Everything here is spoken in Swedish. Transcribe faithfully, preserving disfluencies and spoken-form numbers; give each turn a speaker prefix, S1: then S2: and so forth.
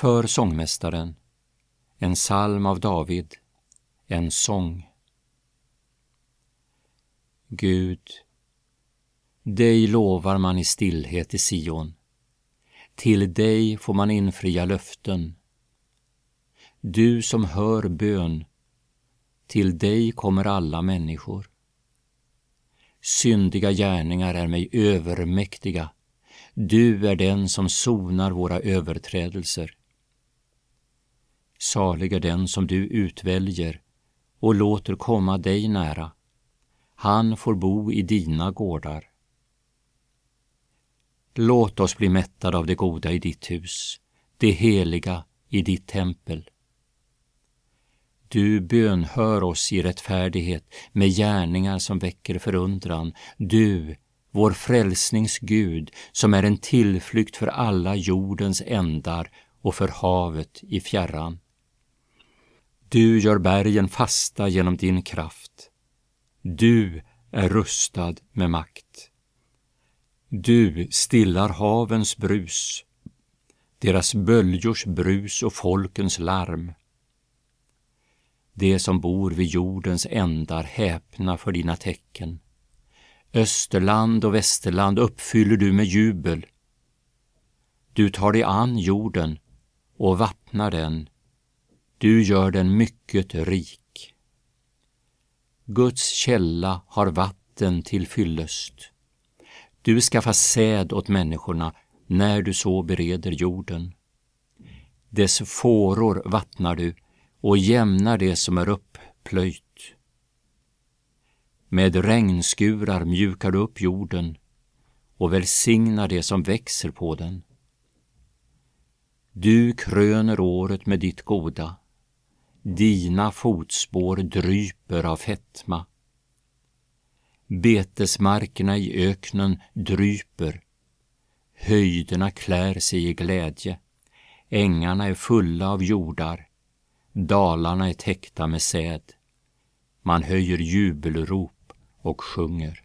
S1: För sångmästaren, en psalm av David, en sång. Gud, dig lovar man i stillhet i Sion. Till dig får man infria löften. Du som hör bön, till dig kommer alla människor. Syndiga gärningar är mig övermäktiga. Du är den som sonar våra överträdelser. Salig är den som du utväljer och låter komma dig nära. Han får bo i dina gårdar. Låt oss bli mättade av det goda i ditt hus, det heliga i ditt tempel. Du bönhör oss i rättfärdighet med gärningar som väcker förundran. Du, vår frälsnings Gud, som är en tillflykt för alla jordens ändar och för havet i fjärran. Du gör bergen fasta genom din kraft. Du är rustad med makt. Du stillar havens brus, deras böljors brus och folkens larm. Det som bor vid jordens ändar häpna för dina tecken. Österland och västerland uppfyller du med jubel. Du tar dig an jorden och vattnar den. Du gör den mycket rik. Guds källa har vatten till fyllest. Du skaffar säd åt människorna när du så bereder jorden. Dess fåror vattnar du och jämnar det som är upplöjt. Med regnskurar mjukar du upp jorden och välsignar det som växer på den. Du kröner året med ditt goda. Dina fotspår dryper av fetma. Betesmarkerna i öknen dryper. Höjderna klär sig i glädje. Ängarna är fulla av jordar. Dalarna är täckta med säd. Man höjer jubelrop och sjunger.